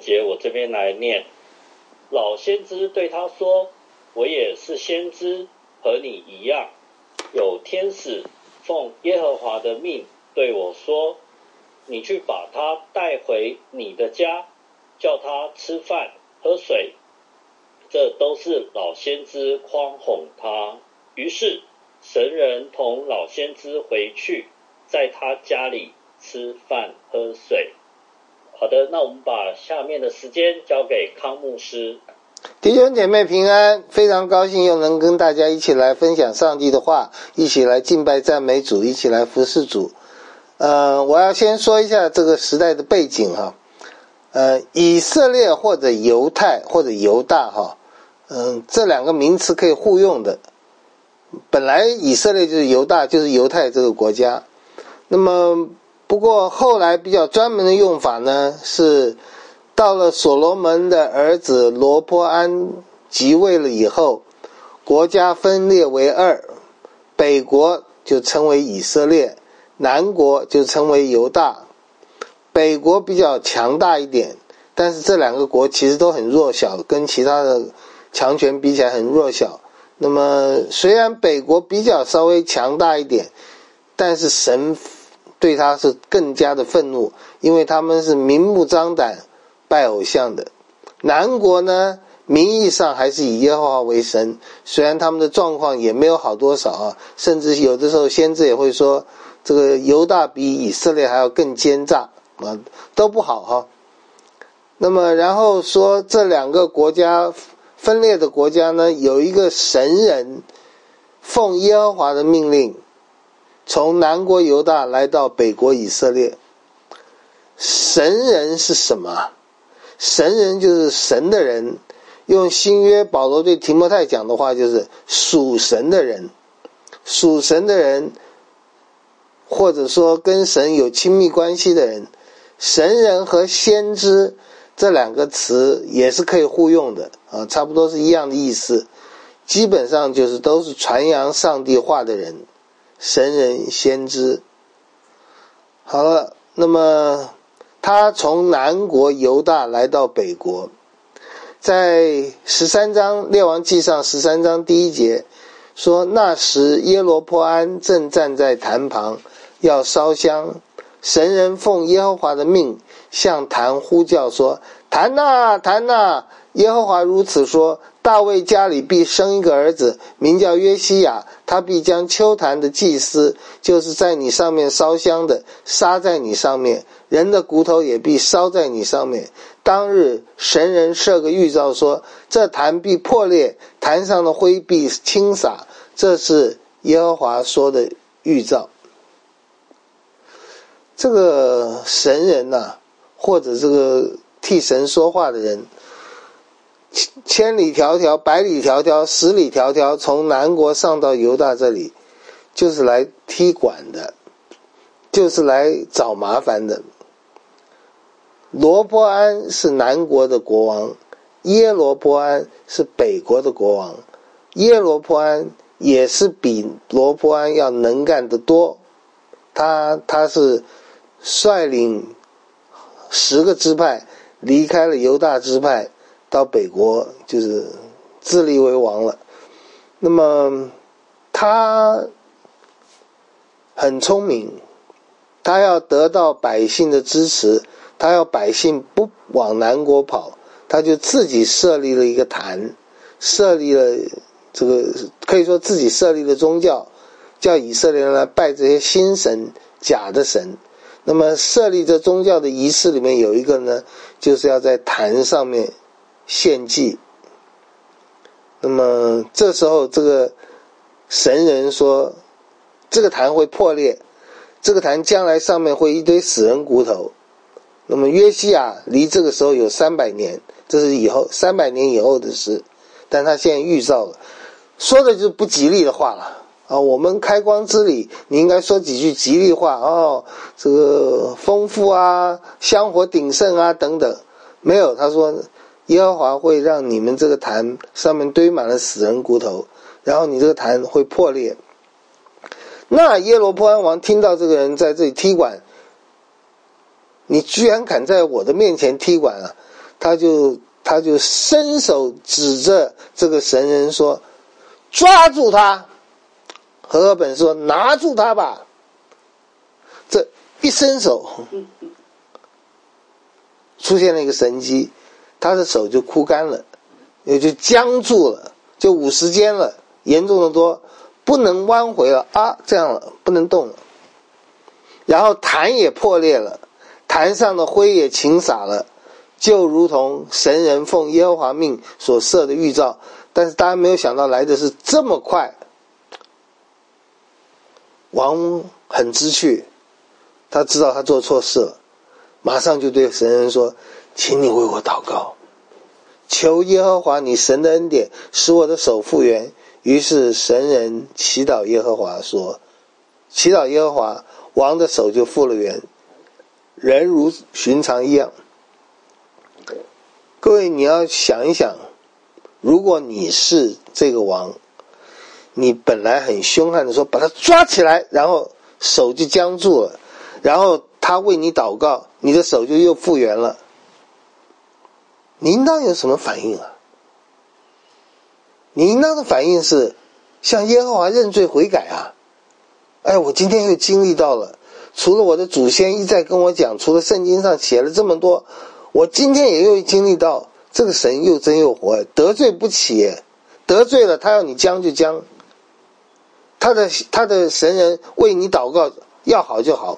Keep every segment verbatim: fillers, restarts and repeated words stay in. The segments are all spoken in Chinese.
节我这边来念。老先知对他说，我也是先知，和你一样，有天使奉耶和华的命对我说，你去把他带回你的家，叫他吃饭喝水。这都是老先知诓哄他。于是神人同老先知回去，在他家里吃饭喝水。好的，那我们把下面的时间交给康牧师。 弟兄姐妹平安，非常高兴又能跟大家一起来分享上帝的话，一起来敬拜赞美主，一起来服侍主。呃，我要先说一下这个时代的背景哈。呃，以色列或者犹太或者犹大哈，嗯、呃，这两个名词可以互用的。本来以色列就是犹大，就是犹太这个国家。那么不过后来比较专门的用法呢，是到了所罗门的儿子罗波安即位了以后，国家分裂为二，北国就称为以色列，南国就称为犹大。北国比较强大一点，但是这两个国其实都很弱小，跟其他的强权比起来很弱小。那么虽然北国比较稍微强大一点，但是神对他是更加的愤怒，因为他们是明目张胆拜偶像的。南国呢，名义上还是以耶和华为神，虽然他们的状况也没有好多少啊，甚至有的时候先知也会说，这个犹大比以色列还要更奸诈啊，都不好哈。那么然后说这两个国家分裂的国家呢，有一个神人奉耶和华的命令，从南国犹大来到北国以色列。神人是什么？神人就是神的人，用新约保罗对提摩太讲的话，就是属神的人。属神的人，或者说跟神有亲密关系的人。神人和先知这两个词也是可以互用的啊，差不多是一样的意思，基本上就是都是传扬上帝话的人，神人先知。好了，那么他从南国犹大来到北国，在十三章列王记上十三章第一节说，那时耶罗波安正站在坛旁要烧香，神人奉耶和华的命向坛呼叫说，坛哪坛哪，耶和华如此说，大卫家里必生一个儿子，名叫约西亚，他必将丘坛的祭司，就是在你上面烧香的，杀在你上面，人的骨头也必烧在你上面。当日神人设个预兆说，这坛必破裂，坛上的灰必倾洒，这是耶和华说的预兆。这个神人啊，或者这个替神说话的人，千里迢迢百里迢迢十里迢迢从南国上到犹大这里，就是来踢馆的，就是来找麻烦的。罗波安是南国的国王，耶罗波安是北国的国王。耶罗波安也是比罗波安要能干得多，他他是率领十个支派离开了犹大支派，到北国就是自立为王了。那么他很聪明，他要得到百姓的支持，他要百姓不往南国跑，他就自己设立了一个坛，设立了这个可以说自己设立了宗教，叫以色列人来拜这些新神假的神。那么设立这宗教的仪式里面有一个呢，就是要在坛上面献祭。那么这时候这个神人说，这个坛会破裂，这个坛将来上面会一堆死人骨头。那么约西亚离这个时候有三百年，这是以后三百年以后的事，但他现在预兆了，说的就是不吉利的话了啊！我们开光之礼，你应该说几句吉利话哦，这个丰富啊，香火鼎盛啊等等。没有，他说耶和华会让你们这个坛上面堆满了死人骨头，然后你这个坛会破裂。那耶罗波安王听到这个人在这里踢馆，你居然敢在我的面前踢馆啊！ 他就他就伸手指着这个神人说：“抓住他！”和合本说：“拿住他吧！”这一伸手，出现了一个神迹，他的手就枯干了，也就僵住了，就五十肩了，严重的多，不能弯回了啊，这样了，不能动了。然后坛也破裂了，坛上的灰也倾洒了，就如同神人奉耶和华命所设的预兆。但是大家没有想到来的是这么快。王很知趣，他知道他做错事了，马上就对神人说：“请你为我祷告，求耶和华你神的恩典，使我的手复原。”于是神人祈祷耶和华说：“祈祷耶和华，王的手就复了原，人如寻常一样。”各位，你要想一想，如果你是这个王，你本来很凶悍的说把他抓起来，然后手就僵住了，然后他为你祷告，你的手就又复原了，你应当有什么反应啊？你应当的反应是向耶和华认罪悔改啊！哎，我今天又经历到了，除了我的祖先一再跟我讲，除了圣经上写了这么多，我今天也又经历到这个神又真又活，得罪不起，得罪了他要你将就将，他的他的神人为你祷告，要好就好。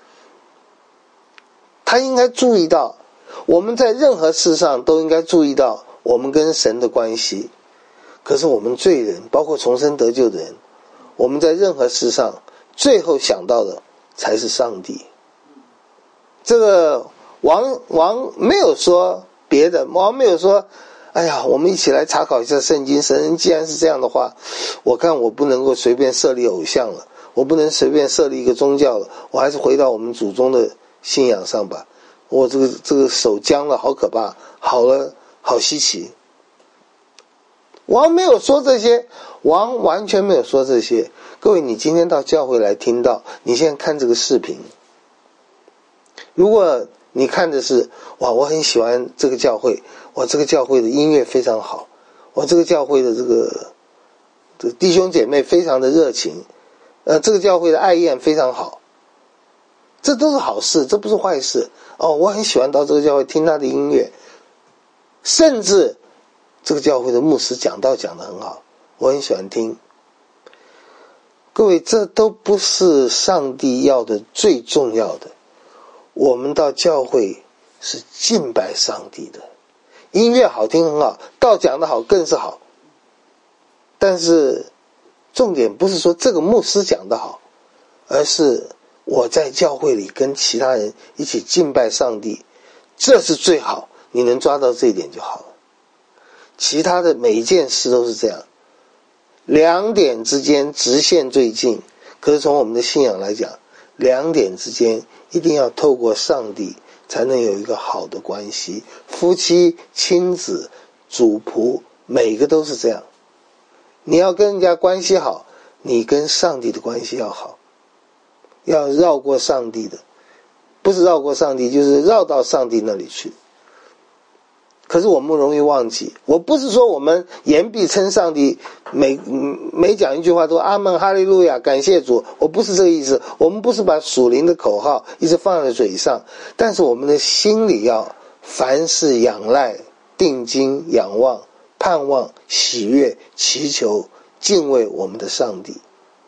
他应该注意到，我们在任何事上都应该注意到我们跟神的关系。可是我们罪人，包括重生得救的人，我们在任何事上最后想到的才是上帝。这个王王没有说别的，王没有说哎呀，我们一起来查考一下圣经，神人既然是这样的话，我看我不能够随便设立偶像了，我不能随便设立一个宗教了，我还是回到我们祖宗的信仰上吧。我这个这个手僵了，好可怕，好了，好稀奇。王没有说这些，王完全没有说这些。各位，你今天到教会来听到，你现在看这个视频，如果你看的是哇，我很喜欢这个教会，哇，这个教会的音乐非常好，哇，这个教会的这个这个弟兄姐妹非常的热情，呃，这个教会的爱宴非常好，这都是好事，这不是坏事哦。我很喜欢到这个教会听他的音乐，甚至这个教会的牧师讲道讲得很好，我很喜欢听。各位，这都不是上帝要的最重要的。我们到教会是敬拜上帝的，音乐好听很好，道讲得好更是好。但是重点不是说这个牧师讲得好，而是我在教会里跟其他人一起敬拜上帝，这是最好，你能抓到这一点就好了。其他的每一件事都是这样，两点之间直线最近，可是从我们的信仰来讲，两点之间一定要透过上帝才能有一个好的关系，夫妻、亲子、主仆，每个都是这样。你要跟人家关系好，你跟上帝的关系要好，要绕过上帝的，不是绕过上帝，就是绕到上帝那里去。可是我们容易忘记，我不是说我们言必称上帝，每每讲一句话都阿们哈利路亚感谢主，我不是这个意思。我们不是把属灵的口号一直放在嘴上，但是我们的心里要凡事仰赖、定睛、仰望、盼望、喜悦、祈求、敬畏我们的上帝。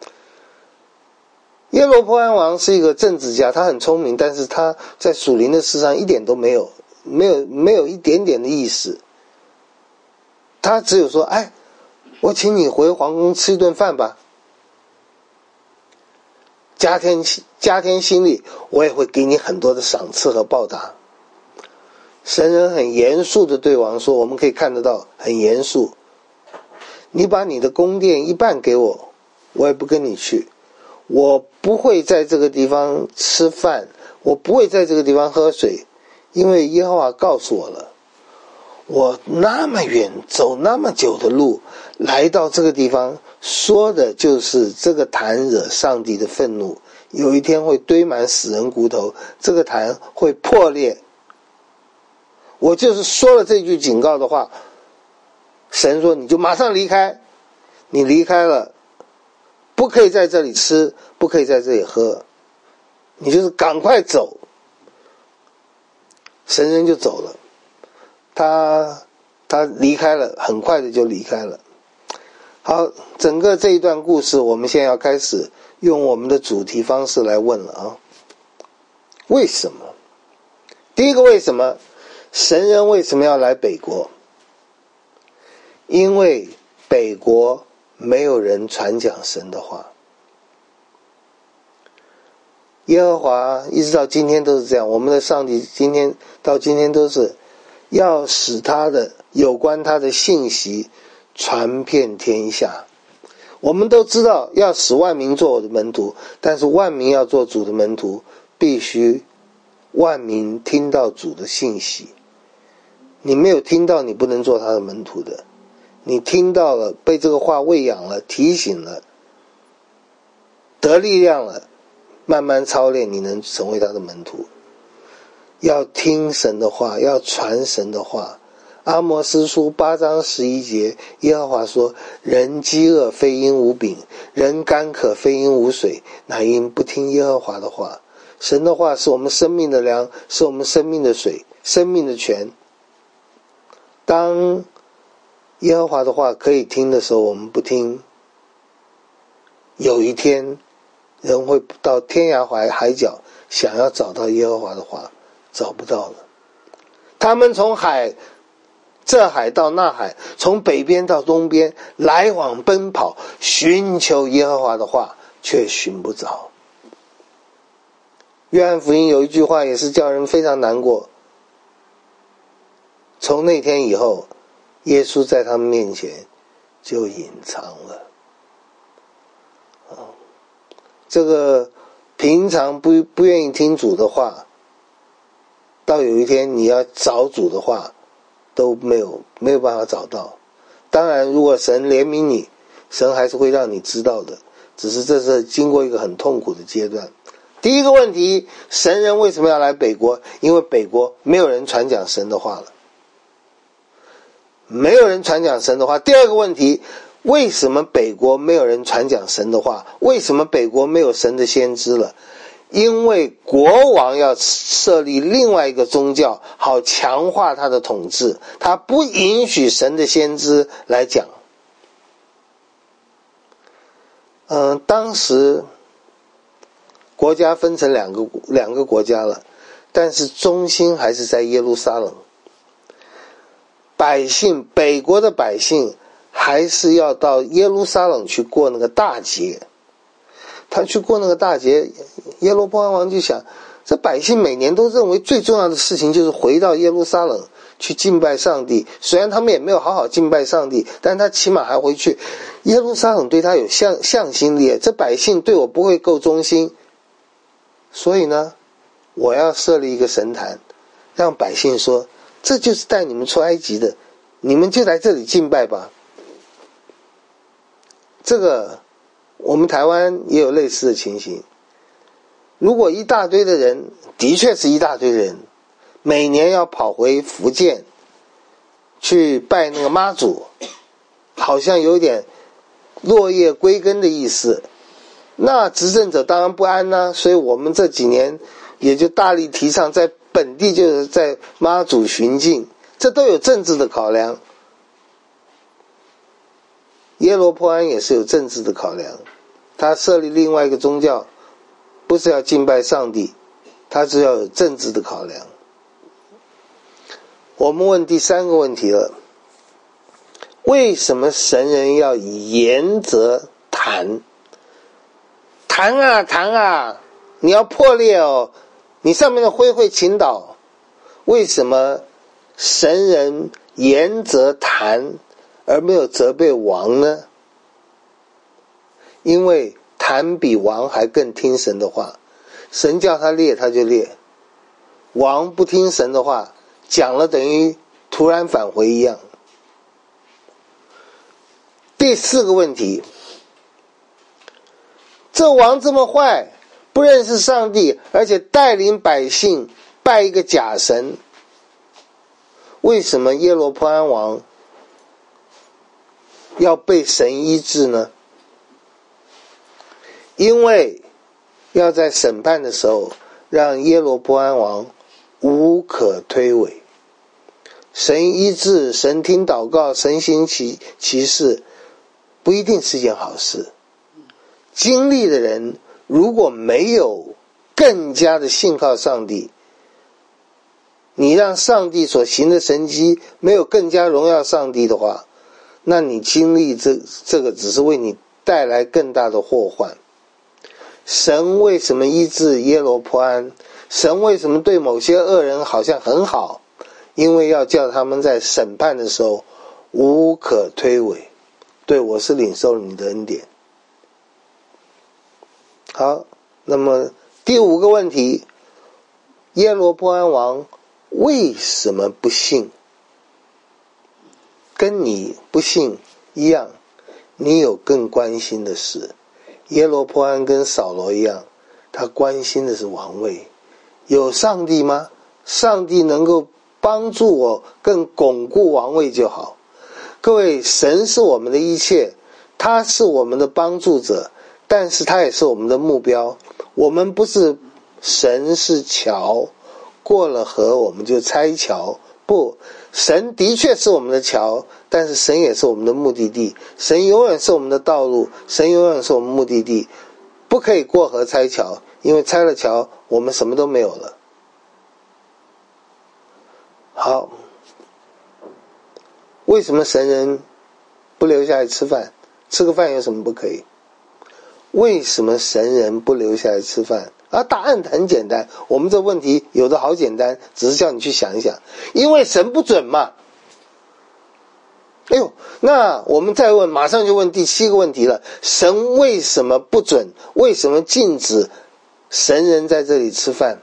耶罗波安王是一个政治家，他很聪明，但是他在属灵的事上一点都没有没有没有一点点的意思。他只有说，哎，我请你回皇宫吃一顿饭吧，加添加添心力，我也会给你很多的赏赐和报答。神人很严肃的对王说，我们可以看得到很严肃，你把你的宫殿一半给我，我也不跟你去，我不会在这个地方吃饭，我不会在这个地方喝水，因为耶和华告诉我了，我那么远走那么久的路来到这个地方，说的就是这个坛惹上帝的愤怒，有一天会堆满死人骨头，这个坛会破裂。 我就是说了这句警告的话，神说你就马上离开，你离开了，不可以在这里吃，不可以在这里喝，你就是赶快走。神人就走了，他他离开了，很快的就离开了。好，整个这一段故事，我们现在要开始用我们的主题方式来问了啊。为什么？第一个为什么？神人为什么要来北国？因为北国没有人传讲神的话。耶和华一直到今天都是这样，我们的上帝今天到今天都是要使他的有关他的信息传遍天下。我们都知道要使万民做我的门徒，但是万民要做主的门徒，必须万民听到主的信息。你没有听到，你不能做他的门徒的。你听到了，被这个话喂养了，提醒了，得力量了，慢慢操练，你能成为他的门徒。要听神的话，要传神的话。阿摩司书八章十一节，耶和华说：人饥饿非因无饼，人干渴非因无水，乃因不听耶和华的话。神的话是我们生命的粮，是我们生命的水，生命的泉。当耶和华的话可以听的时候，我们不听，有一天人会到天涯海海角，想要找到耶和华的话，找不到了。他们从海这海到那海，从北边到东边，来往奔跑，寻求耶和华的话，却寻不着。约翰福音有一句话也是叫人非常难过，从那天以后，耶稣在他们面前就隐藏了。这个平常不不愿意听主的话，到有一天你要找主的话，都没有没有办法找到。当然，如果神怜悯你，神还是会让你知道的，只是这是经过一个很痛苦的阶段。第一个问题，神人为什么要来北国？因为北国没有人传讲神的话了，没有人传讲神的话。第二个问题，为什么北国没有人传讲神的话？为什么北国没有神的先知了？因为国王要设立另外一个宗教，好强化他的统治，他不允许神的先知来讲。嗯、呃，当时国家分成两个两个国家了，但是中心还是在耶路撒冷。百姓，北国的百姓还是要到耶路撒冷去过那个大节。他去过那个大节，耶罗波安王就想，这百姓每年都认为最重要的事情就是回到耶路撒冷去敬拜上帝。虽然他们也没有好好敬拜上帝，但他起码还回去。耶路撒冷对他有向向心力，这百姓对我不会够忠心，所以呢，我要设立一个神坛，让百姓说，这就是带你们出埃及的，你们就来这里敬拜吧。这个我们台湾也有类似的情形。如果一大堆的人，的确是一大堆人，每年要跑回福建去拜那个妈祖，好像有点落叶归根的意思，那执政者当然不安啊。所以我们这几年也就大力提倡在本地就是在妈祖巡境，这都有政治的考量。耶罗波安也是有政治的考量，他设立另外一个宗教，不是要敬拜上帝，他是要有政治的考量。我们问第三个问题了，为什么神人要沿着坛？坛啊坛啊，你要破裂哦，你上面的灰会倾倒。为什么神人沿着坛而没有责备王呢？因为坛比王还更听神的话，神叫他裂他就裂，王不听神的话，讲了等于突然返回一样。第四个问题，这王这么坏，不认识上帝，而且带领百姓拜一个假神， 为什么耶罗波安王要被神医治呢？因为要在审判的时候让耶罗波安王无可推诿。神医治，神听祷告，神行其其事，不一定是件好事。经历的人如果没有更加的信靠上帝，你让上帝所行的神迹没有更加荣耀上帝的话，那你经历这这个只是为你带来更大的祸患。神为什么医治耶罗波安？神为什么对某些恶人好像很好？因为要叫他们在审判的时候无可推诿。对，我是领受了你的恩典。好，那么第五个问题，耶罗波安王为什么不信？跟你不信一样，你有更关心的事。耶罗波安跟扫罗一样，他关心的是王位。有上帝吗？上帝能够帮助我更巩固王位就好。各位，神是我们的一切，他是我们的帮助者，但是他也是我们的目标。我们不是神是桥，过了河我们就拆桥。不，神的确是我们的桥，但是神也是我们的目的地。神永远是我们的道路，神永远是我们目的地。不可以过河拆桥，因为拆了桥我们什么都没有了。好，为什么神人不留下来吃饭？吃个饭有什么不可以？为什么神人不留下来吃饭？啊，答案很简单，我们这问题有的好简单，只是叫你去想一想，因为神不准嘛。哎呦，那我们再问，马上就问第七个问题了，神为什么不准？为什么禁止神人在这里吃饭？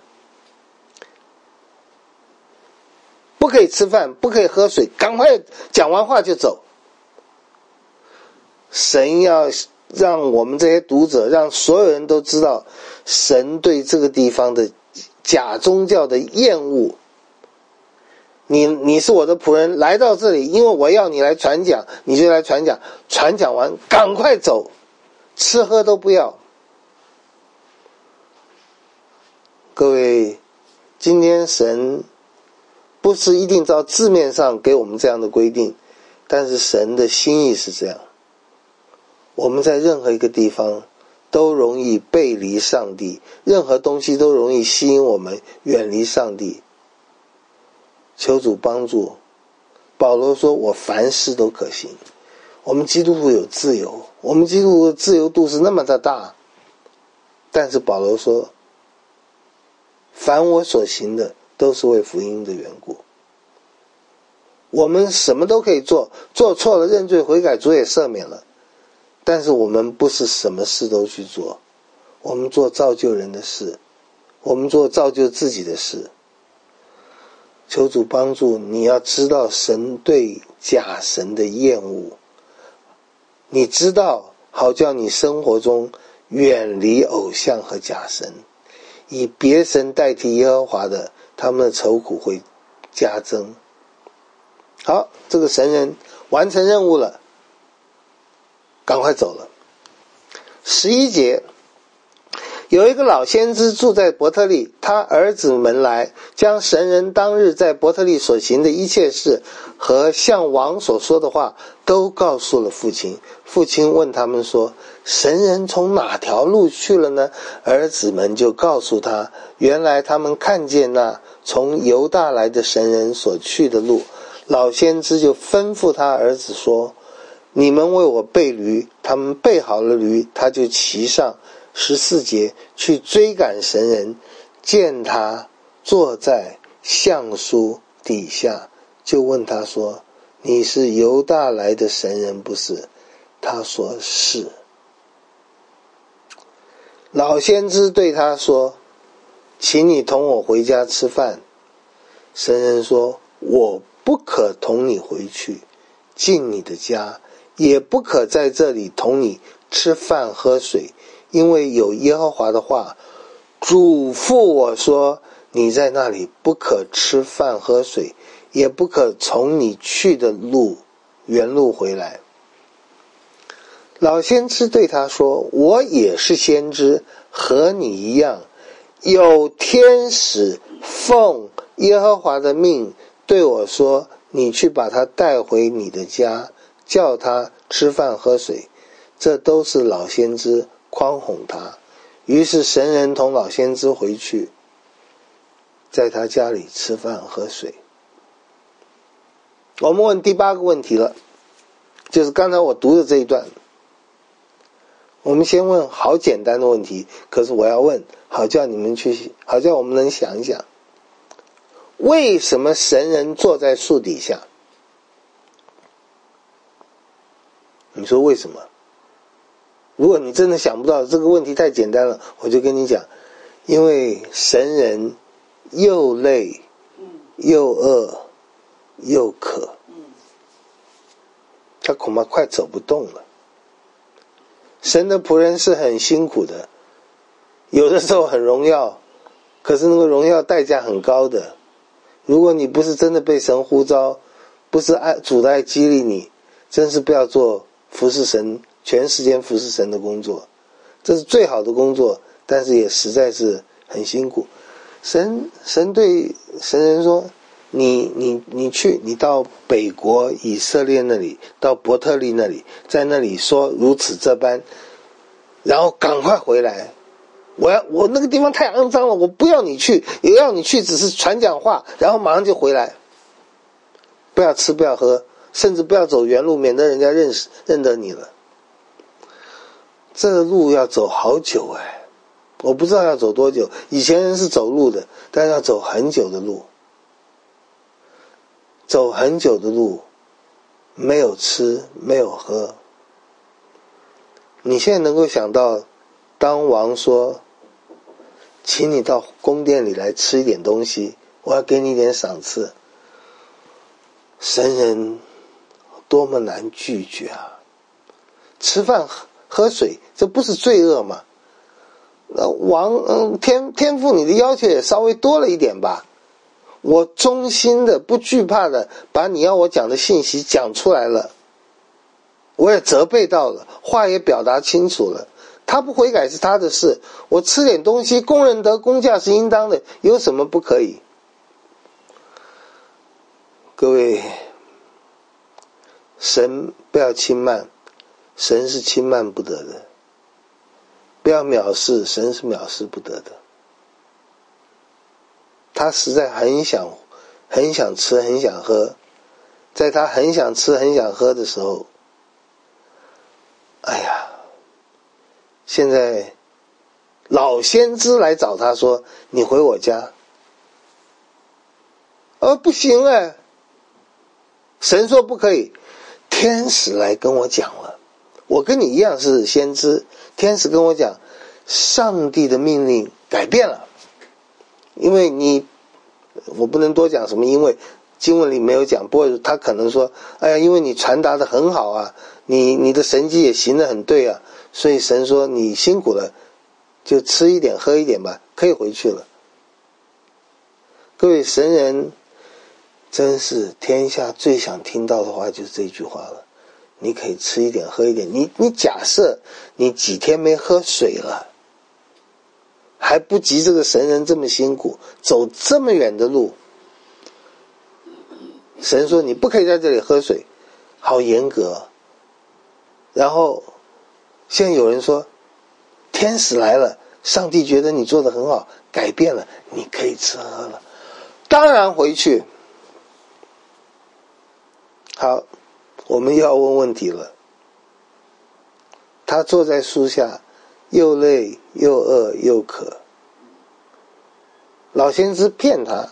不可以吃饭，不可以喝水，赶快讲完话就走。神要让我们这些读者，让所有人都知道神对这个地方的假宗教的厌恶。你你是我的仆人，来到这里，因为我要你来传讲，你就来传讲，传讲完赶快走，吃喝都不要。各位，今天神不是一定照字面上给我们这样的规定，但是神的心意是这样。我们在任何一个地方都容易背离上帝，任何东西都容易吸引我们远离上帝。求主帮助。保罗说，我凡事都可行。我们基督徒有自由，我们基督徒的自由度是那么的大，但是保罗说，凡我所行的都是为福音的缘故。我们什么都可以做，做错了认罪悔改，主也赦免了，但是我们不是什么事都去做，我们做造就人的事，我们做造就自己的事。求主帮助，你要知道神对假神的厌恶，你知道，好叫你生活中远离偶像和假神，以别神代替耶和华的，他们的愁苦会加增。好，这个神人完成任务了，赶快走了。十一节，有一个老先知住在伯特利，他儿子们来，将神人当日在伯特利所行的一切事和向王所说的话都告诉了父亲。父亲问他们说，神人从哪条路去了呢？儿子们就告诉他，原来他们看见那从犹大来的神人所去的路。老先知就吩咐他儿子说，你们为我备驴。他们备好了驴，他就骑上。十四节，去追赶神人，见他坐在橡树底下，就问他说，你是犹大来的神人不是？他说是。老先知对他说，请你同我回家吃饭。神人说，我不可同你回去，进你的家，也不可在这里同你吃饭喝水，因为有耶和华的话嘱咐我说，你在那里不可吃饭喝水， 也不可从你去的路原路回来。老先知对他说，我也是先知，和你一样，有天使奉耶和华的命对我说，你去把他带回你的家，叫他吃饭喝水。这都是老先知宽哄他。于是神人同老先知回去，在他家里吃饭喝水。我们问第八个问题了，就是刚才我读的这一段。我们先问好简单的问题，可是我要问，好叫你们去，好叫我们能想一想，为什么神人坐在树底下？你说为什么？如果你真的想不到，这个问题太简单了，我就跟你讲，因为神人又累又饿又渴，他恐怕快走不动了。神的仆人是很辛苦的，有的时候很荣耀，可是那个荣耀代价很高的。如果你不是真的被神呼召，不是爱主的爱激励你，真是不要做服侍神，全时间服侍神的工作。这是最好的工作，但是也实在是很辛苦。神神对神人说，你你你去，你到北国以色列那里，到伯特利那里，在那里说如此这般，然后赶快回来。我要我那个地方太肮脏了，我不要你去，也要你去只是传讲话，然后马上就回来。不要吃，不要喝，甚至不要走原路，免得人家认识认得你了。这个路要走好久哎，我不知道要走多久。以前人是走路的，但要走很久的路。走很久的路，没有吃，没有喝。你现在能够想到，当王说，请你到宫殿里来吃一点东西，我要给你一点赏赐，神人多么难拒绝啊！吃饭喝水，这不是罪恶吗？那王，嗯，天天父，你的要求也稍微多了一点吧。我衷心的不惧怕的把你要我讲的信息讲出来了，我也责备到了，话也表达清楚了，他不悔改是他的事，我吃点东西，工人得工价是应当的，有什么不可以？各位，神不要轻慢，神是轻慢不得的，不要藐视，神是藐视不得的。他实在很想很想吃很想喝，在他很想吃很想喝的时候，哎呀，现在老先知来找他说，你回我家。哦，不行哎，神说不可以，天使来跟我讲了，我跟你一样是先知，天使跟我讲，上帝的命令改变了。因为你，我不能多讲什么，因为经文里没有讲，不过他可能说，哎呀，因为你传达的很好啊，你你的神迹也行得很对啊，所以神说你辛苦了，就吃一点喝一点吧，可以回去了。各位，神人真是天下最想听到的话就是这句话了，你可以吃一点喝一点。你你假设你几天没喝水了，还不及这个神人这么辛苦，走这么远的路。神说你不可以在这里喝水，好严格。然后现在有人说天使来了，上帝觉得你做得很好，改变了，你可以吃喝了，当然回去。好，我们又要问问题了。他坐在树下，又累又饿又渴，老先知骗他。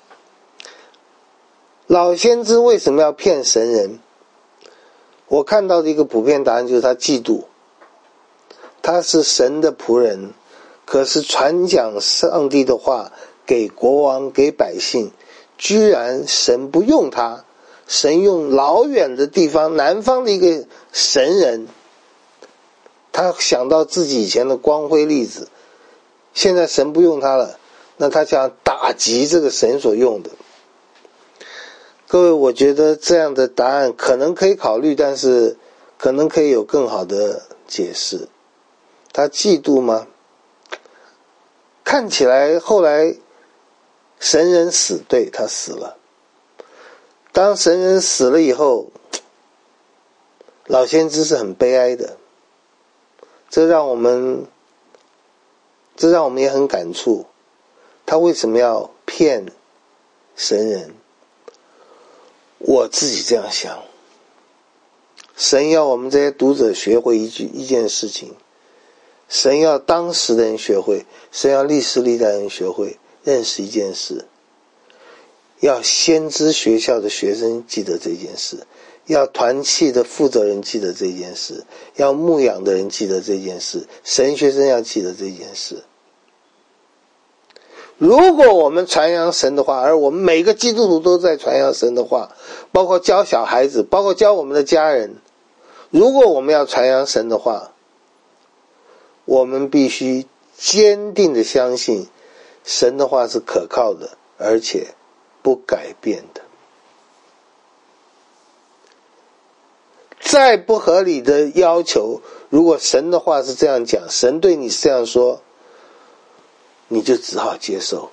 老先知为什么要骗神人？我看到的一个普遍答案就是他嫉妒。他是神的仆人，可是传讲上帝的话给国王给百姓，居然神不用他，神用老远的地方南方的一个神人。他想到自己以前的光辉例子，现在神不用他了，那他想打击这个神所用的。 各位，我觉得这样的答案可能可以考虑，但是可能可以有更好的解释。他嫉妒吗？看起来后来神人死，对，他死了。当神人死了以后，老先知是很悲哀的，这让我们这让我们也很感触。他为什么要骗神人？我自己这样想，神要我们这些读者学会一句一件事情，神要当时的人学会，神要历史历代人学会认识一件事，要先知学校的学生记得这件事，要团契的负责人记得这件事，要牧养的人记得这件事，神学生要记得这件事。如果我们传扬神的话，而我们每个基督徒都在传扬神的话，包括教小孩子，包括教我们的家人，如果我们要传扬神的话，我们必须坚定的相信神的话是可靠的，而且不改变的。再不合理的要求，如果神的话是这样讲，神对你是这样说，你就只好接受。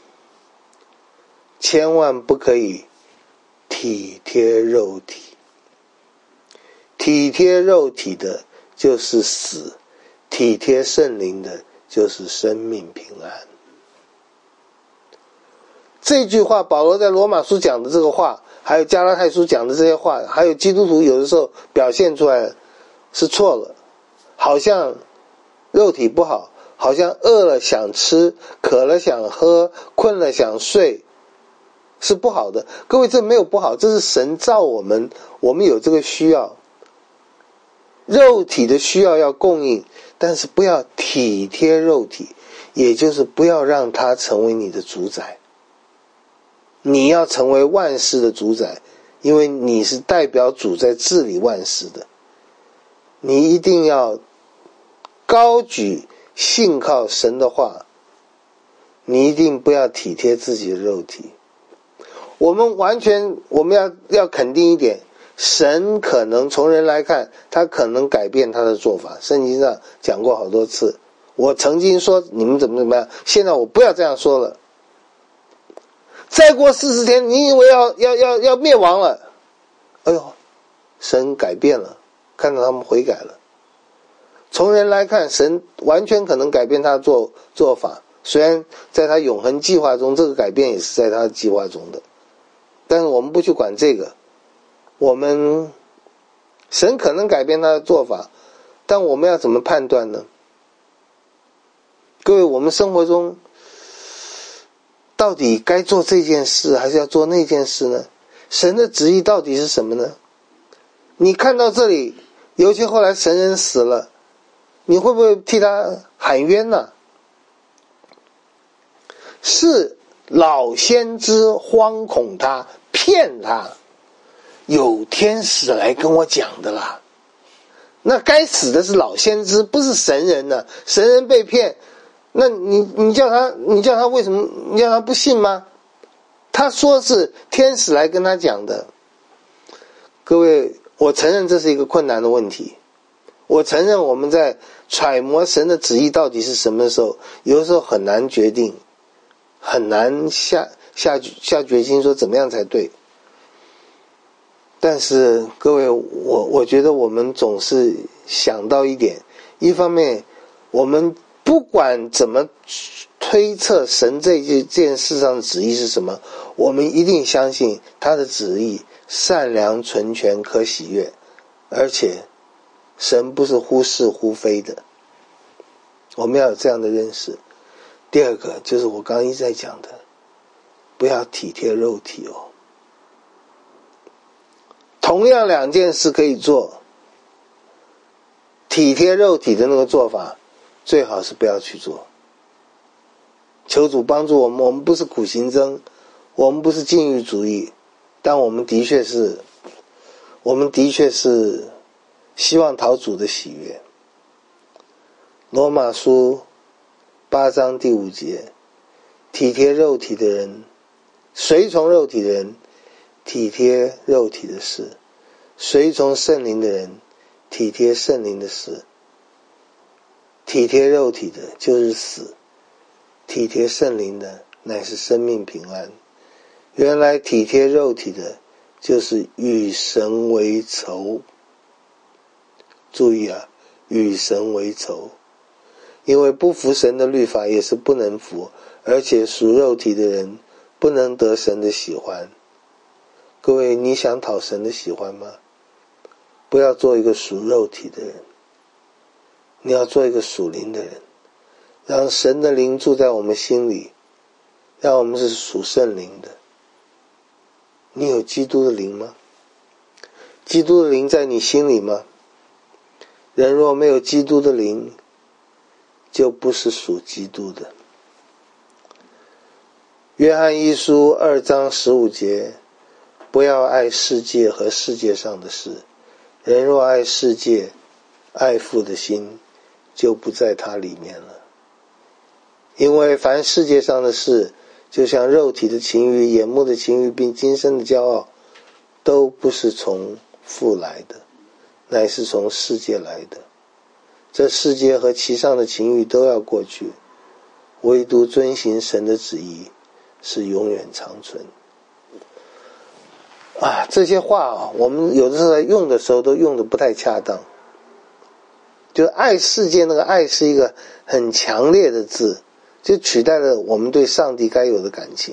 千万不可以体贴肉体，体贴肉体的就是死，体贴圣灵的就是生命平安。这句话保罗在罗马书讲的这个话，还有加拉太书讲的这些话，还有基督徒有的时候表现出来是错了，好像肉体不好，好像饿了想吃，渴了想喝，困了想睡，是不好的。各位，这没有不好，这是神造我们，我们有这个需要，肉体的需要要供应，但是不要体贴肉体，也就是不要让它成为你的主宰。你要成为万事的主宰，因为你是代表主在治理万事的。你一定要高举信靠神的话，你一定不要体贴自己的肉体。我们完全我们要要肯定一点，神可能从人来看，他可能改变他的做法，圣经上讲过好多次。我曾经说你们怎么怎么样，现在我不要这样说了。再过四十天，你以为要要要要灭亡了？哎呦，神改变了，看到他们悔改了。从人来看，神完全可能改变他的做做法，虽然在他永恒计划中，这个改变也是在他的计划中的，但是我们不去管这个。我们神可能改变他的做法，但我们要怎么判断呢？各位，我们生活中到底该做这件事还是要做那件事呢？神的旨意到底是什么呢？你看到这里，尤其后来神人死了，你会不会替他喊冤呢？是老先知惶恐他，骗他，有天使来跟我讲的啦。那该死的是老先知，不是神人呢。神人被骗，那你你叫他你叫他为什么你叫他不信吗？他说是天使来跟他讲的。各位，我承认这是一个困难的问题，我承认我们在揣摩神的旨意到底是什么的时候，有的时候很难决定，很难下下下决心说怎么样才对。但是各位，我我觉得我们总是想到一点，一方面我们不管怎么推测神这件事上的旨意是什么，我们一定相信他的旨意善良纯全可喜悦，而且神不是忽是忽非的，我们要有这样的认识。第二个就是我刚刚一直在讲的，不要体贴肉体哦。同样两件事可以做，体贴肉体的那个做法最好是不要去做。求主帮助我们，我们不是苦行僧，我们不是禁欲主义，但我们的确是我们的确是希望讨主的喜悦。罗马书八章第五节，体贴肉体的人，随从肉体的人， 体贴肉体的事，随从圣灵的人体贴圣灵的事。体贴肉体的就是死，体贴圣灵的乃是生命平安。原来体贴肉体的就是与神为仇。注意啊，与神为仇，因为不服神的律法也是不能服，而且属肉体的人不能得神的喜欢。各位，你想讨神的喜欢吗？不要做一个属肉体的人，你要做一个属灵的人，让神的灵住在我们心里，让我们是属圣灵的。你有基督的灵吗？基督的灵在你心里吗？人若没有基督的灵，就不是属基督的。约翰一书二章十五节，不要爱世界和世界上的事，人若爱世界，爱父的心就不在他里面了。因为凡世界上的事，就像肉体的情欲、眼目的情欲，并今生的骄傲，都不是从父来的，乃是从世界来的。这世界和其上的情欲都要过去，唯独遵行神的旨意是永远长存。啊，这些话啊，我们有的时候在用的时候都用的不太恰当。就爱世界，那个爱是一个很强烈的字，就取代了我们对上帝该有的感情。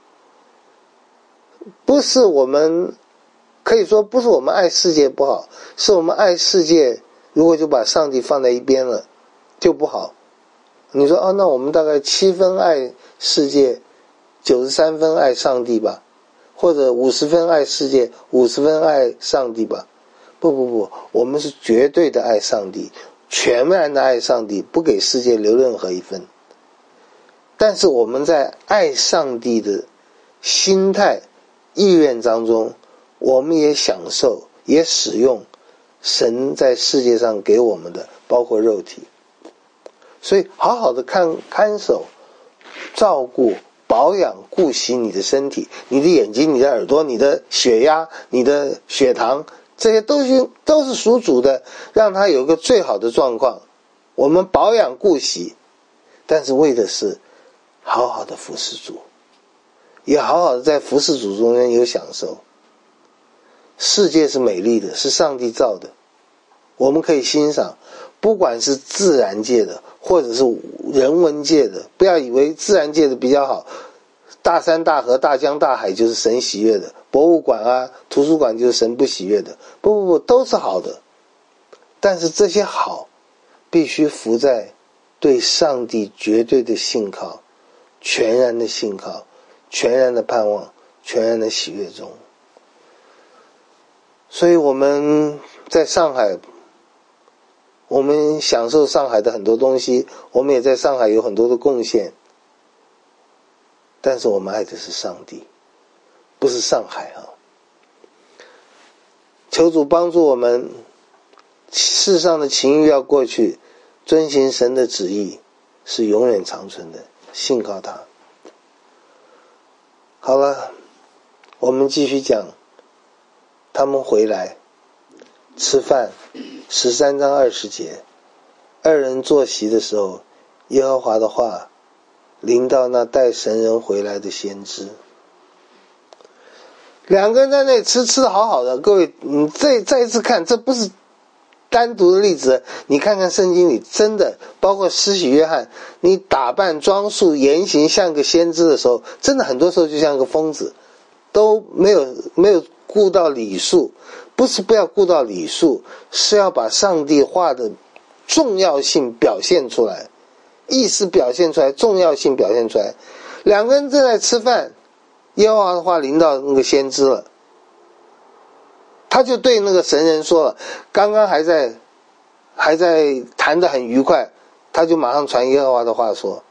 不是我们，可以说不是我们爱世界不好，是我们爱世界如果就把上帝放在一边了就不好。你说哦，那我们大概七分爱世界，九十三分爱上帝吧，或者五十分爱世界，五十分爱上帝吧。不不不，我们是绝对的爱上帝，全然的爱上帝，不给世界留任何一分。但是我们在爱上帝的心态意愿当中，我们也享受也使用神在世界上给我们的，包括肉体。所以好好的看看守照顾保养顾惜你的身体，你的眼睛，你的耳朵，你的血压，你的血糖，这些都是都是属主的，让它有一个最好的状况。我们保养顾惜，但是为的是好好的服侍主，也好好的在服侍主中间有享受。世界是美丽的，是上帝造的，我们可以欣赏，不管是自然界的或者是人文界的，不要以为自然界的比较好，大山大河大江大海就是神喜悦的，博物馆啊图书馆就是神不喜悦的，不不不，都是好的。但是这些好必须服在对上帝绝对的信靠，全然的信靠，全然的盼望，全然的喜悦中。所以我们在上海，我们享受上海的很多东西，我们也在上海有很多的贡献，但是我们爱的是上帝，不是上海啊！求主帮助我们，世上的情欲要过去，遵行神的旨意是永远长存的，信靠他。好了，我们继续讲。他们回来吃饭，十三章二十节，二人坐席的时候，耶和华的话临到那带神人回来的先知。两个人在那里吃，吃得好好的。各位，你再再一次看，这不是单独的例子，你看看圣经里真的，包括施洗约翰，你打扮装束言行像个先知的时候，真的很多时候就像个疯子，都没有没有顾到礼数。不是不要顾到礼数，是要把上帝话的重要性表现出来，意思表现出来，重要性表现出来。两个人正在吃饭，耶和华的话临到那个先知了，他就对那个神人说了，刚刚还在还在谈得很愉快，他就马上传耶和华的话说，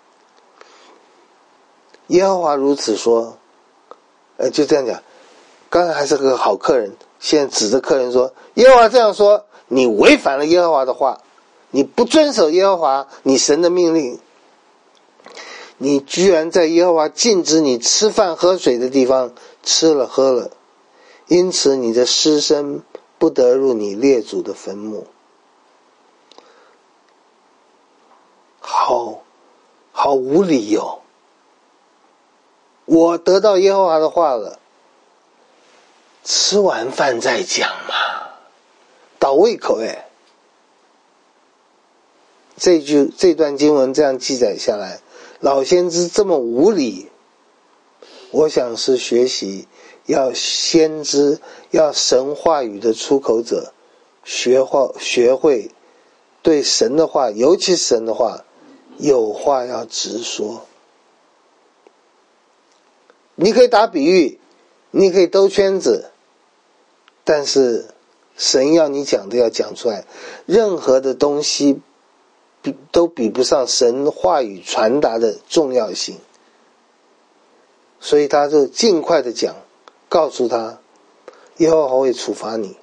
耶和华如此说，呃，就这样讲，刚才还是个好客人，现在指着客人说，耶和华这样说，你违反了耶和华的话，你不遵守耶和华你神的命令，你居然在耶和华禁止你吃饭喝水的地方吃了喝了，因此你的尸身不得入你列祖的坟墓。好好无理哦！我得到耶和华的话了，吃完饭再讲嘛，倒胃口哎。这句这段经文这样记载下来，老先知这么无理，我想是学习要先知要神话语的出口者，学话学会对神的话，尤其是神的话，有话要直说。你可以打比喻，你可以兜圈子，但是神要你讲的要讲出来，任何的东西比都比不上神话语传达的重要性。所以他就尽快的讲，告诉他耶和华会处罚你。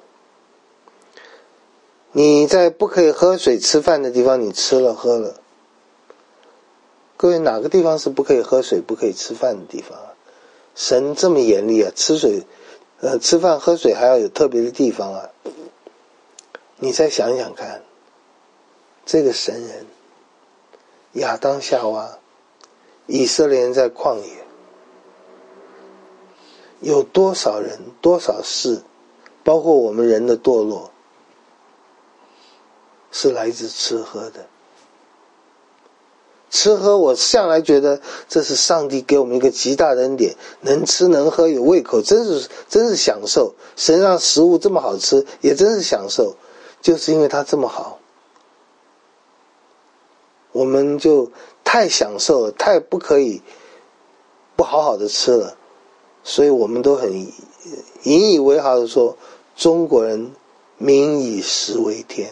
你在不可以喝水吃饭的地方你吃了喝了，各位哪个地方是不可以喝水不可以吃饭的地方啊？神这么严厉啊，吃水呃，吃饭喝水还要有特别的地方啊。你再想想看，这个神人亚当夏娃，以色列人在旷野，有多少人多少事，包括我们人的堕落，是来自吃喝的。吃喝我向来觉得这是上帝给我们一个极大的恩典，能吃能喝有胃口，真是真是享受。神让食物这么好吃也真是享受，就是因为它这么好，我们就太享受了，太不可以不好好的吃了，所以我们都很引以为豪的说，中国人民以食为天，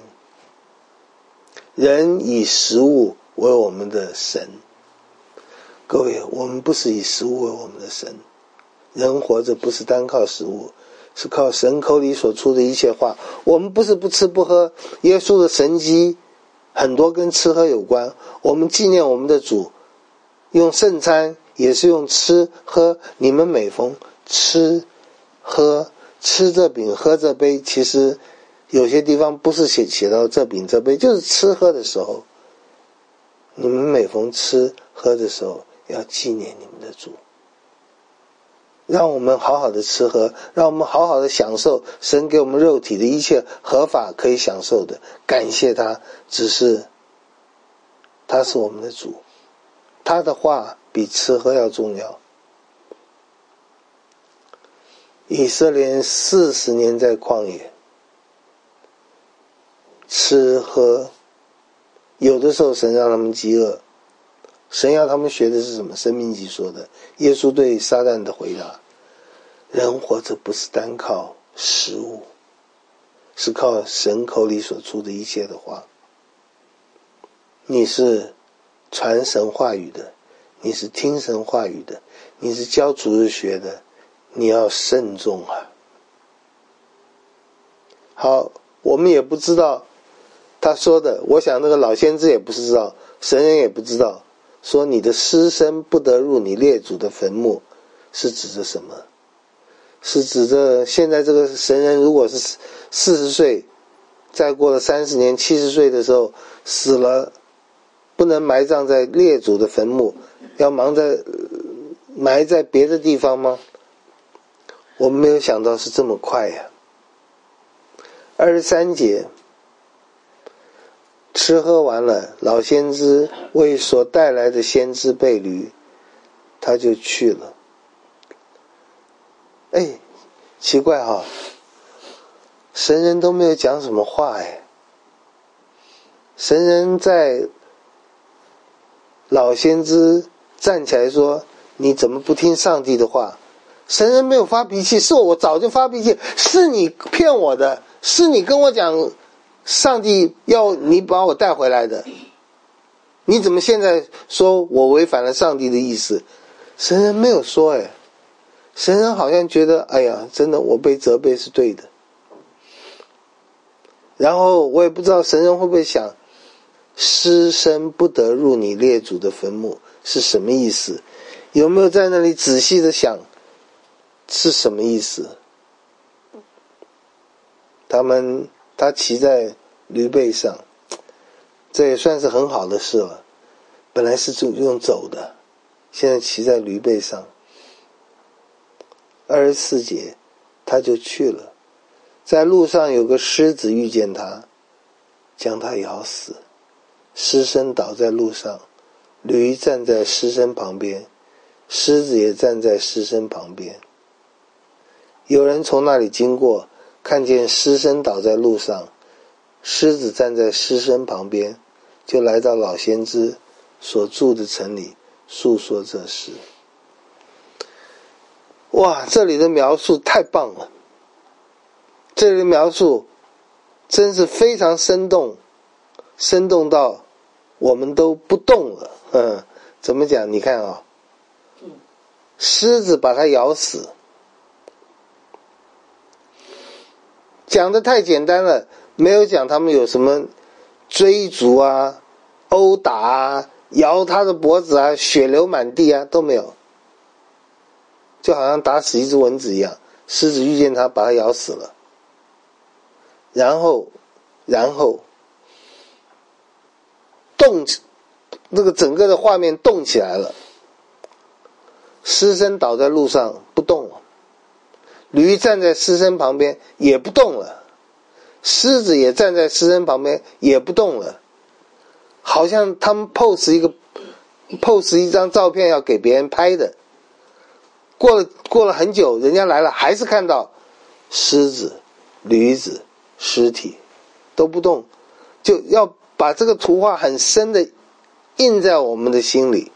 人以食物为我们的神。各位，我们不是以食物为我们的神，人活着不是单靠食物，是靠神口里所出的一切话。我们不是不吃不喝，耶稣的神迹很多跟吃喝有关，我们纪念我们的主，用圣餐也是用吃喝。你们每逢吃喝，吃这饼喝这杯，其实有些地方不是写写到这饼这杯，就是吃喝的时候，你们每逢吃喝的时候要纪念你们的主，让我们好好的吃喝，让我们好好的享受神给我们肉体的一切合法可以享受的，感谢他。只是他是我们的主，他的话比吃喝要重要。以色列人四十年在旷野吃喝，有的时候神让他们饥饿，神要他们学的是什么？申命记说的，耶稣对撒旦的回答，人活着不是单靠食物，是靠神口里所出的一切的话。你是传神话语的，你是听神话语的，你是教主日学的，你要慎重啊。好，我们也不知道他说的，我想那个老先知也不知道，神人也不知道，说你的尸身不得入你列祖的坟墓，是指着什么？是指着现在这个神人如果是四十岁，再过了三十年，七十岁的时候死了，不能埋葬在列祖的坟墓，要埋在埋在别的地方吗？我们没有想到是这么快呀。二十三节，吃喝完了，老先知为所带来的先知被驴，他就去了。哎，奇怪哈、哦，神人都没有讲什么话哎。神人在老先知站起来说，你怎么不听上帝的话？神人没有发脾气，是我早就发脾气，是你骗我的，是你跟我讲上帝要你把我带回来的，你怎么现在说我违反了上帝的意思？神人没有说哎，神人好像觉得哎呀，真的我被责备是对的。然后我也不知道神人会不会想，尸身不得入你列祖的坟墓是什么意思？有没有在那里仔细的想， 是什么意思？他们他骑在驴背上，这也算是很好的事了。本来是用走的，现在骑在驴背上。二十四节，他就去了，在路上有个狮子遇见他，将他咬死，尸身倒在路上，驴站在尸身旁边，狮子也站在尸身旁边。有人从那里经过，看见尸身倒在路上，狮子站在尸身旁边，就来到老先知所住的城里，诉说这事。哇，这里的描述太棒了，这里的描述真是非常生动，生动到我们都不动了。嗯，怎么讲？你看啊，狮子把它咬死，讲得太简单了，没有讲他们有什么追逐啊、殴打啊、摇他的脖子啊、血流满地啊，都没有，就好像打死一只蚊子一样，狮子遇见他把他咬死了，然后然后动，那个整个的画面动起来了，尸身倒在路上不动了，驴站在尸身旁边也不动了，狮子也站在尸身旁边也不动了，好像他们 pose 一个 pose 一张照片要给别人拍的。过了过了很久，人家来了还是看到狮子、驴子、尸体都不动，就要把这个图画很深的印在我们的心里。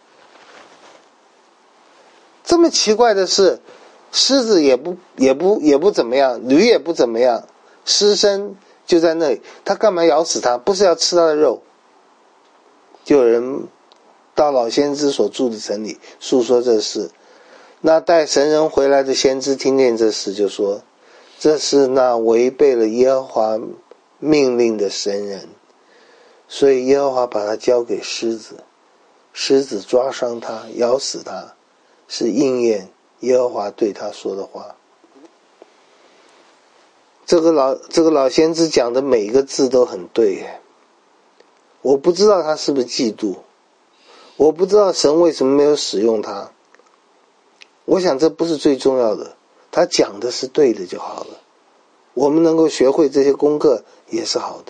这么奇怪的是，狮子也不也不也不怎么样，驴也不怎么样，尸身就在那里，他干嘛咬死他？不是要吃他的肉？就有人到老先知所住的城里诉说这事。那带神人回来的先知听见这事，就说：这是那违背了耶和华命令的神人，所以耶和华把他交给狮子，狮子抓伤他，咬死他，是应验耶和华对他说的话。这个老这个老先知讲的每一个字都很对耶。我不知道他是不是嫉妒，我不知道神为什么没有使用他，我想这不是最重要的，他讲的是对的就好了，我们能够学会这些功课也是好的。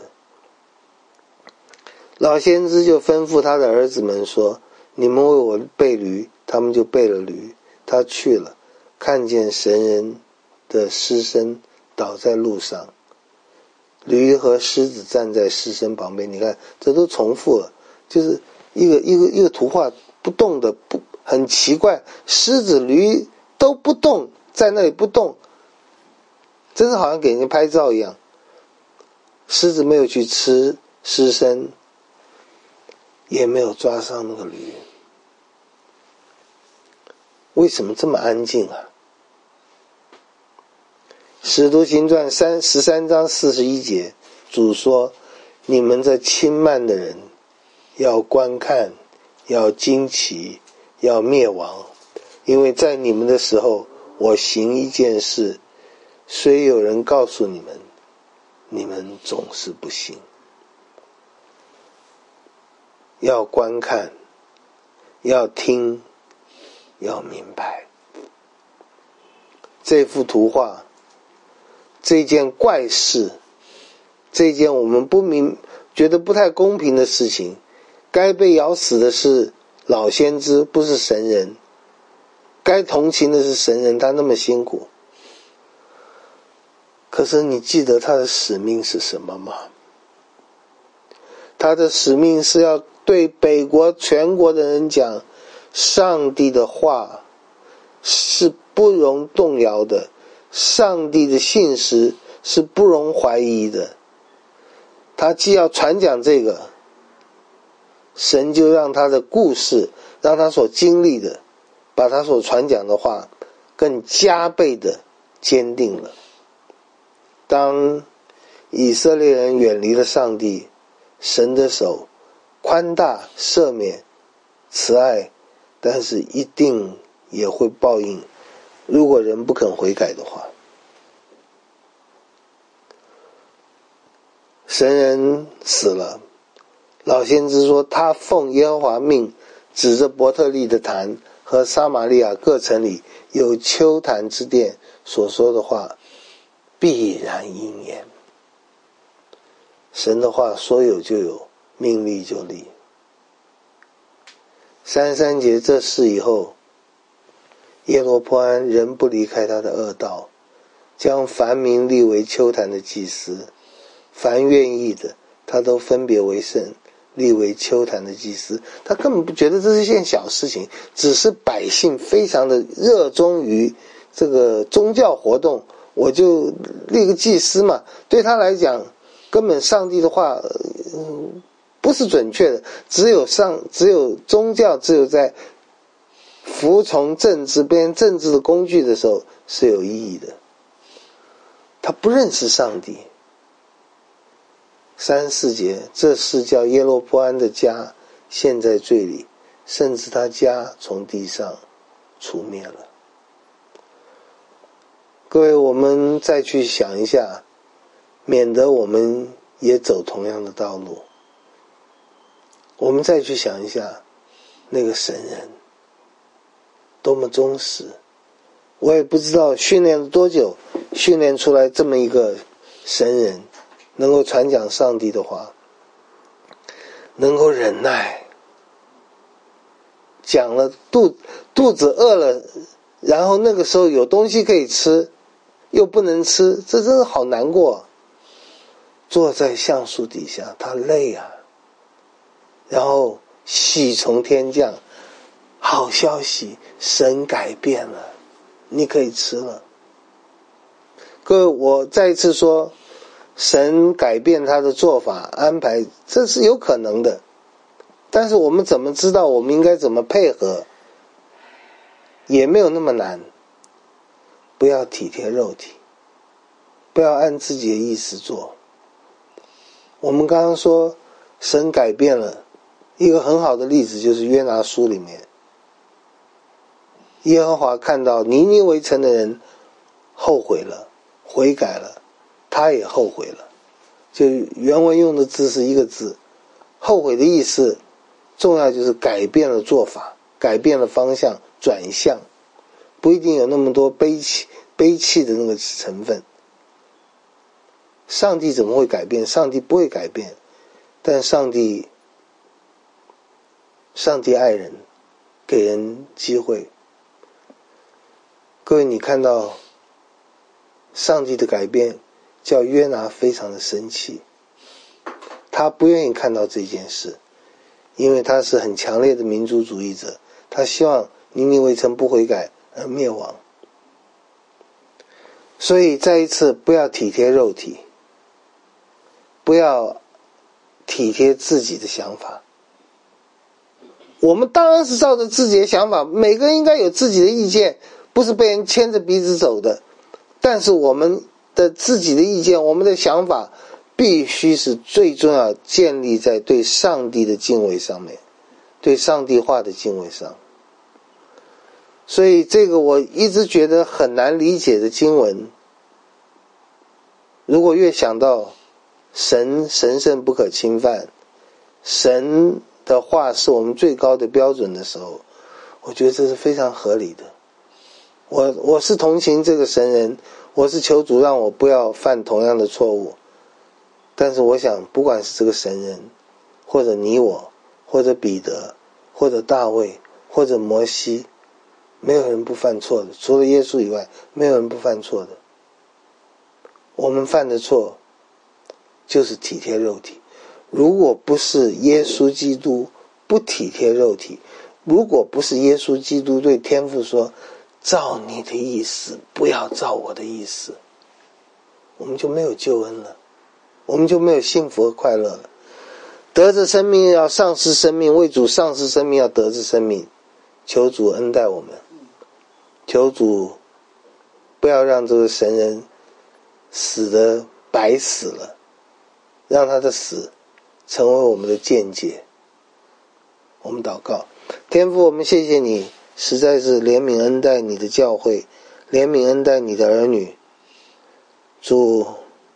老先知就吩咐他的儿子们说：你们为我备驴，他们就备了驴。他去了，看见神人的尸身倒在路上，驴和狮子站在尸身旁边。你看这都重复了，就是一个一个一个图画不动的，不很奇怪，狮子驴都不动，在那里不动，真是好像给人家拍照一样。狮子没有去吃尸身，也没有抓伤那个驴。为什么这么安静啊？使徒行传三十三章四十一节，主说：你们这轻慢的人，要观看，要惊奇，要灭亡，因为在你们的时候，我行一件事，虽有人告诉你们，你们总是不信。要观看，要听，要明白。这幅图画，这件怪事，这件我们不明觉得不太公平的事情，该被咬死的是老先知，不是神人。该同情的是神人，他那么辛苦。可是你记得他的使命是什么吗？他的使命是要对北国全国的人讲，上帝的话是不容动摇的，上帝的信实是不容怀疑的。他既要传讲这个，神就让他的故事，让他所经历的，把他所传讲的话更加倍的坚定了。当以色列人远离了上帝，神的手宽大赦免慈爱，但是一定也会报应如果人不肯悔改的话。神人死了，老先知说他奉耶和华命，指着伯特利的坛和撒玛利亚各城里有丘坛之殿所说的话必然应验。神的话说有就有，命立就立。三十三节，这事以后，耶罗波安仍不离开他的恶道，将凡民立为丘坛的祭司，凡愿意的他都分别为圣，立为丘坛的祭司。他根本不觉得这是一件小事情，只是百姓非常的热衷于这个宗教活动，我就立个祭司嘛。对他来讲，根本上帝的话、嗯、不是准确的，只有上只有宗教只有在服从政治变成政治的工具的时候是有意义的。他不认识上帝。三十四节，这事叫耶罗波安的家陷在罪里，甚至他家从地上除灭了。各位，我们再去想一下，免得我们也走同样的道路。我们再去想一下，那个神人多么忠实，我也不知道训练了多久，训练出来这么一个神人，能够传讲上帝的话，能够忍耐，讲了肚肚子饿了，然后那个时候有东西可以吃又不能吃，这真的好难过。坐在橡树底下，他累啊，然后喜从天降，好消息，神改变了，你可以吃了。各位，我再一次说，神改变他的做法安排，这是有可能的，但是我们怎么知道我们应该怎么配合，也没有那么难。不要体贴肉体，不要按自己的意思做。我们刚刚说神改变了，一个很好的例子就是约拿书里面，耶和华看到尼尼微城的人后悔了，悔改了，他也后悔了。就原文用的字是一个字，后悔的意思重要就是改变了做法，改变了方向，转向，不一定有那么多悲戚悲戚的那个成分。上帝怎么会改变？上帝不会改变，但上帝上帝爱人，给人机会。各位，你看到上帝的改变叫约拿非常的生气，他不愿意看到这件事，因为他是很强烈的民族主义者，他希望尼尼微城不悔改而灭亡。所以再一次，不要体贴肉体，不要体贴自己的想法。我们当然是照着自己的想法，每个人应该有自己的意见，不是被人牵着鼻子走的。但是我们的自己的意见，我们的想法必须是最重要建立在对上帝的敬畏上面，对上帝话的敬畏上。所以这个我一直觉得很难理解的经文，如果越想到神神圣不可侵犯，神的话是我们最高的标准的时候，我觉得这是非常合理的。我我是同情这个神人，我是求主让我不要犯同样的错误。但是我想，不管是这个神人，或者你我，或者彼得，或者大卫，或者摩西，没有人不犯错的，除了耶稣以外，没有人不犯错的。我们犯的错就是体贴肉体。如果不是耶稣基督不体贴肉体，如果不是耶稣基督对天父说照你的意思，不要照我的意思，我们就没有救恩了，我们就没有幸福和快乐了。得着生命要丧失生命，为主丧失生命要得着生命。求主恩待我们，求主不要让这个神人死得白死了，让他的死成为我们的见解。我们祷告，天父，我们谢谢你，实在是怜悯恩待你的教会， 怜悯恩待你的儿女。主，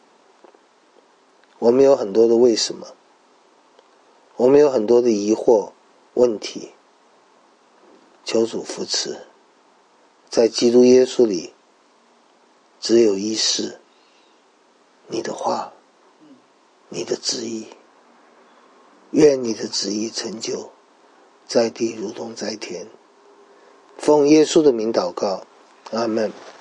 我们有很多的为什么，我们有很多的疑惑问题，求主扶持。在基督耶稣里只有一事，你的话，你的旨意，愿你的旨意成就，在地如同在天。奉耶稣的名祷告，阿们。